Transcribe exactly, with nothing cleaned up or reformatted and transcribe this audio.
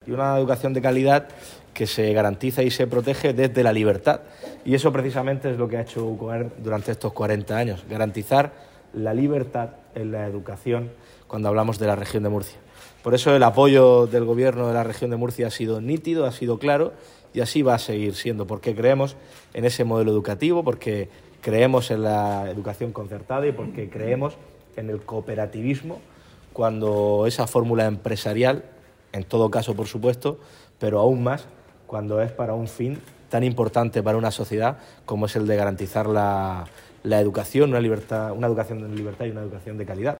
Y una educación de calidad que se garantiza y se protege desde la libertad. Y eso precisamente es lo que ha hecho UCOER durante estos cuarenta años, garantizar la libertad en la educación cuando hablamos de la región de Murcia. Por eso el apoyo del Gobierno de la región de Murcia ha sido nítido, ha sido claro y así va a seguir siendo, porque creemos en ese modelo educativo, porque creemos en la educación concertada y porque creemos en el cooperativismo cuando esa fórmula empresarial, en todo caso por supuesto, pero aún más cuando es para un fin tan importante para una sociedad como es el de garantizar la, la educación, una, libertad, una educación de libertad y una educación de calidad.